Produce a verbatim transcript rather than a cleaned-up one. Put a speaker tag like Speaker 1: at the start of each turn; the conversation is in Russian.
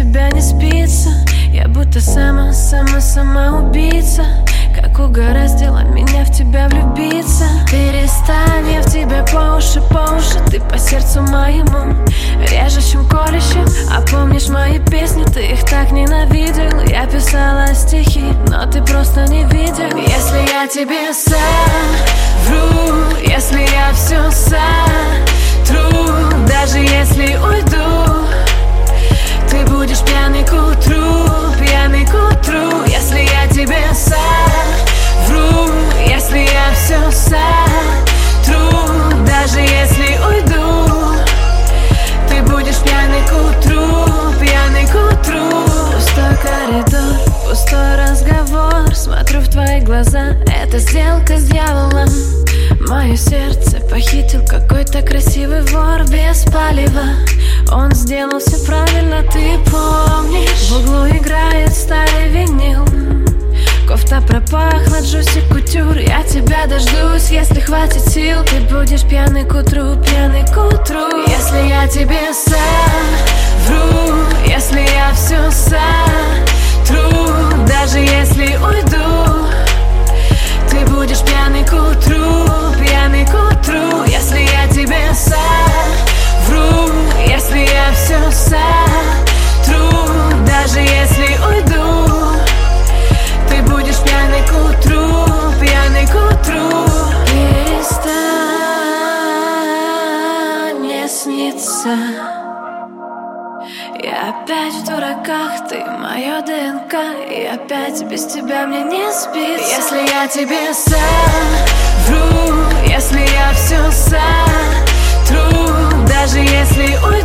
Speaker 1: тебя не спится. Я будто сама, сама, сама убийца. Как угораздило меня в тебя влюбиться. Перестань, я в тебя по уши, по уши. Ты по сердцу моему режущим, колющим. А помнишь мои песни, ты их так ненавидел. Я писала стихи, но ты просто не видел. Если я тебе совру, если я все сотру, даже если уйду, ты будешь пьяный к утру, пьяный к утру. Если я тебе совру, если я все сотру, даже если уйду, ты будешь пьяный к утру, пьяный к утру. Пустой коридор, пустой разговор. Смотрю в твои глаза, это сделка с дьяволом. Мое сердце похитил какой-то красивый вор без палева. Он сделал все правильно, ты помнишь. В углу играет старый винил. Кофта пропахла Джуси Кутюр. Я тебя дождусь, если хватит сил. Ты будешь пьяный к утру, пьяный к утру. Если я тебе совру, если я все сотру, даже если уйду, ты будешь пьяный к утру, пьяный к утру. Если я тебе совру, если я все сотру, даже если уйду, ты будешь пьяный к утру, пьяный к утру. Перестань мне сниться. Я опять в дураках, ты моё ДНК, и опять без тебя мне не спится. Если я тебе совру, если я все сотру, даже если уйду,